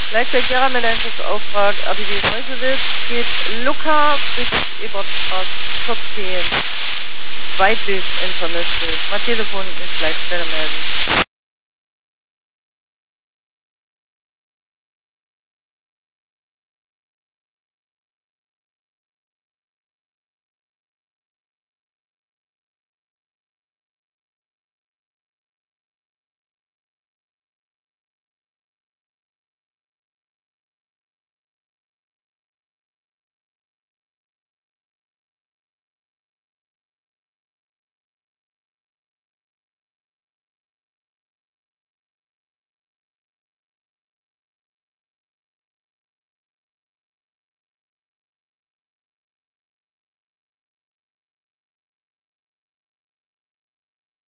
Gleichzeitig mit Einsatzauftrag RTW Meuselwitz geht Luca bis Ebertstraße 14. Weitlich in vermisst. Mal Telefon ist Leitstelle melden.